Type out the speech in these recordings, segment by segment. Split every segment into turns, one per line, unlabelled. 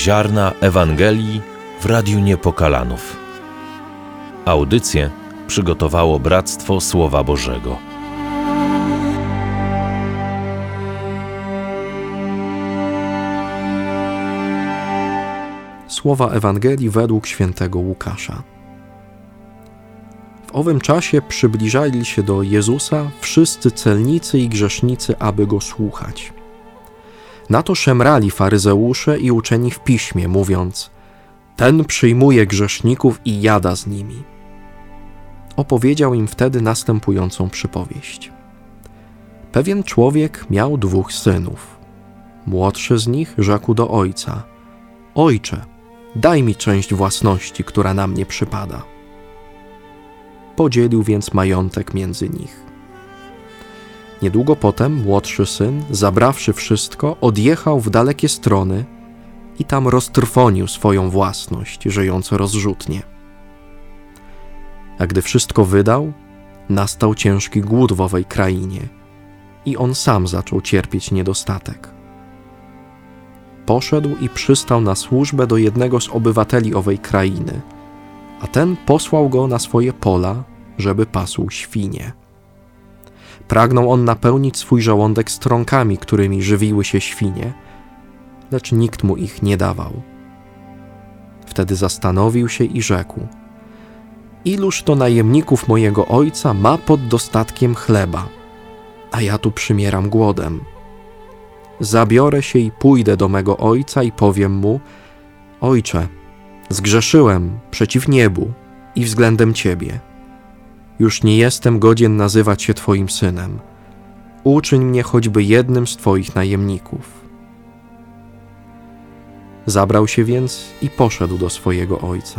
Ziarna Ewangelii w Radiu Niepokalanów. Audycję przygotowało Bractwo Słowa Bożego.
Słowa Ewangelii według świętego Łukasza. W owym czasie przybliżali się do Jezusa wszyscy celnicy i grzesznicy, aby Go słuchać. Na to szemrali faryzeusze i uczeni w piśmie, mówiąc: ten przyjmuje grzeszników i jada z nimi. Opowiedział im wtedy następującą przypowieść. Pewien człowiek miał 2 synów. Młodszy z nich rzekł do ojca: Ojcze, daj mi część własności, która na mnie przypada. Podzielił więc majątek między nich. Niedługo potem młodszy syn, zabrawszy wszystko, odjechał w dalekie strony i tam roztrwonił swoją własność, żyjąc rozrzutnie. A gdy wszystko wydał, nastał ciężki głód w owej krainie i on sam zaczął cierpieć niedostatek. Poszedł i przystał na służbę do jednego z obywateli owej krainy, a ten posłał go na swoje pola, żeby pasł świnie. Pragnął on napełnić swój żołądek strąkami, którymi żywiły się świnie, lecz nikt mu ich nie dawał. Wtedy zastanowił się i rzekł: iluż to najemników mojego ojca ma pod dostatkiem chleba, a ja tu przymieram głodem. Zabiorę się i pójdę do mego ojca i powiem mu: Ojcze, zgrzeszyłem przeciw niebu i względem Ciebie. Już nie jestem godzien nazywać się Twoim synem. Uczyń mnie choćby jednym z Twoich najemników. Zabrał się więc i poszedł do swojego ojca.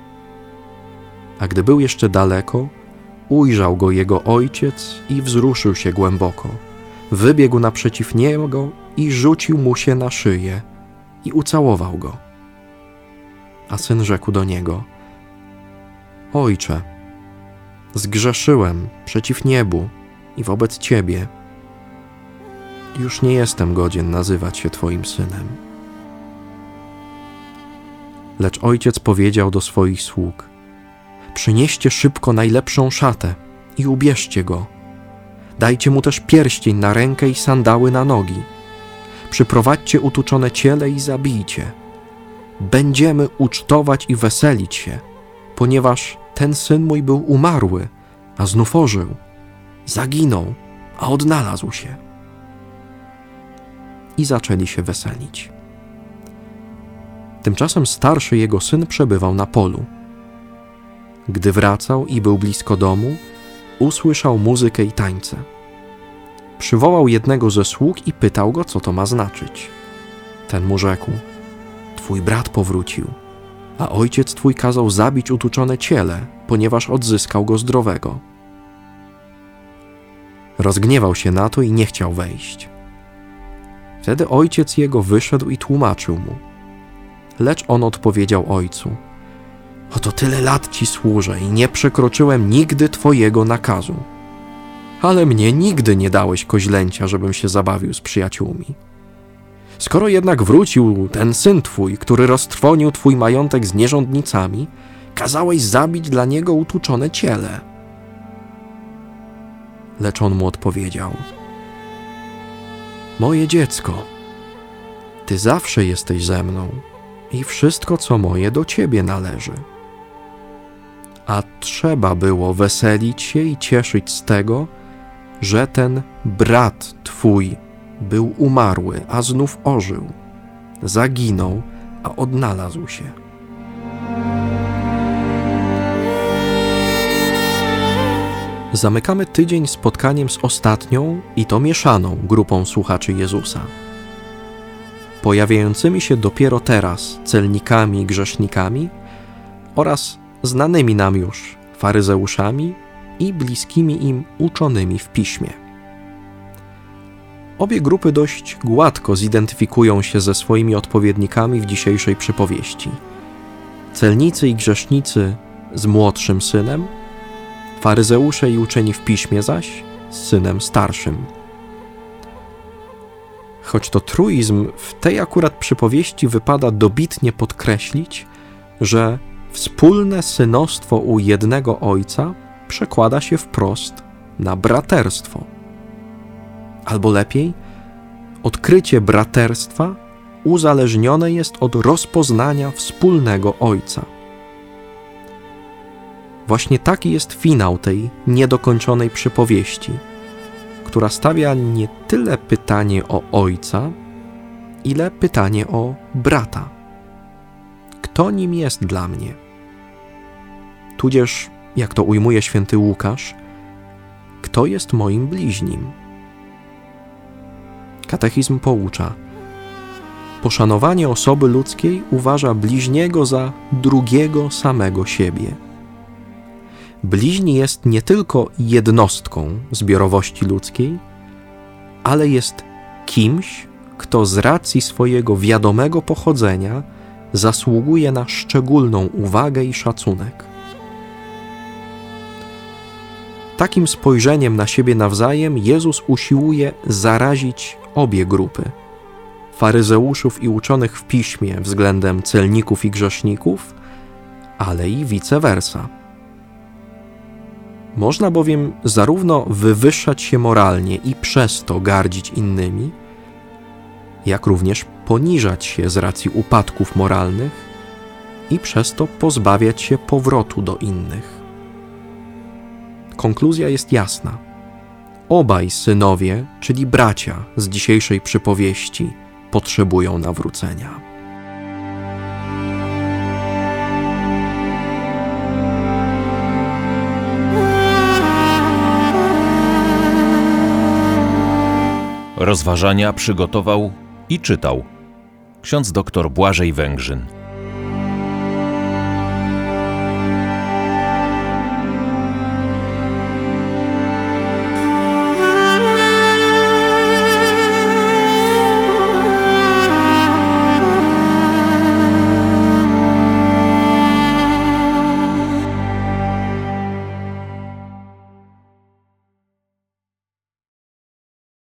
A gdy był jeszcze daleko, ujrzał go jego ojciec i wzruszył się głęboko. Wybiegł naprzeciw niego i rzucił mu się na szyję i ucałował go. A syn rzekł do niego: Ojcze, zgrzeszyłem przeciw niebu i wobec Ciebie. Już nie jestem godzien nazywać się Twoim synem. Lecz ojciec powiedział do swoich sług: przynieście szybko najlepszą szatę i ubierzcie go. Dajcie mu też pierścień na rękę i sandały na nogi. Przyprowadźcie utuczone ciele i zabijcie. Będziemy ucztować i weselić się, ponieważ ten syn mój był umarły, a znów ożył. Zaginął, a odnalazł się. I zaczęli się weselić. Tymczasem starszy jego syn przebywał na polu. Gdy wracał i był blisko domu, usłyszał muzykę i tańce. Przywołał jednego ze sług i pytał go, co to ma znaczyć. Ten mu rzekł: twój brat powrócił, a ojciec twój kazał zabić utuczone ciele, ponieważ odzyskał go zdrowego. Rozgniewał się na to i nie chciał wejść. Wtedy ojciec jego wyszedł i tłumaczył mu. Lecz on odpowiedział ojcu: oto tyle lat ci służę i nie przekroczyłem nigdy twojego nakazu. Ale mnie nigdy nie dałeś koźlęcia, żebym się zabawił z przyjaciółmi. Skoro jednak wrócił ten syn twój, który roztrwonił twój majątek z nierządnicami, kazałeś zabić dla niego utuczone ciele. Lecz on mu odpowiedział: moje dziecko, ty zawsze jesteś ze mną i wszystko, co moje, do ciebie należy. A trzeba było weselić się i cieszyć z tego, że ten brat twój był umarły, a znów ożył. Zaginął, a odnalazł się. Zamykamy tydzień spotkaniem z ostatnią, i to mieszaną, grupą słuchaczy Jezusa. Pojawiającymi się dopiero teraz celnikami i grzesznikami oraz znanymi nam już faryzeuszami i bliskimi im uczonymi w piśmie. Obie grupy dość gładko zidentyfikują się ze swoimi odpowiednikami w dzisiejszej przypowieści. Celnicy i grzesznicy z młodszym synem, faryzeusze i uczeni w piśmie zaś z synem starszym. choć to truizm, w tej akurat przypowieści wypada dobitnie podkreślić, że wspólne synostwo u jednego ojca przekłada się wprost na braterstwo. Albo lepiej, odkrycie braterstwa uzależnione jest od rozpoznania wspólnego ojca. Właśnie taki jest finał tej niedokończonej przypowieści, która stawia nie tyle pytanie o ojca, ile pytanie o brata. Kto nim jest dla mnie? Tudzież, jak to ujmuje święty Łukasz, kto jest moim bliźnim? Katechizm poucza: poszanowanie osoby ludzkiej uważa bliźniego za drugiego samego siebie. Bliźni jest nie tylko jednostką zbiorowości ludzkiej, ale jest kimś, kto z racji swojego wiadomego pochodzenia zasługuje na szczególną uwagę i szacunek. Takim spojrzeniem na siebie nawzajem Jezus usiłuje zarazić obie grupy: faryzeuszów i uczonych w piśmie względem celników i grzeszników, ale i vice versa. Można bowiem zarówno wywyższać się moralnie i przez to gardzić innymi, jak również poniżać się z racji upadków moralnych i przez to pozbawiać się powrotu do innych. Konkluzja jest jasna. Obaj synowie, czyli bracia z dzisiejszej przypowieści, potrzebują nawrócenia.
Rozważania przygotował i czytał ksiądz dr Błażej Węgrzyn.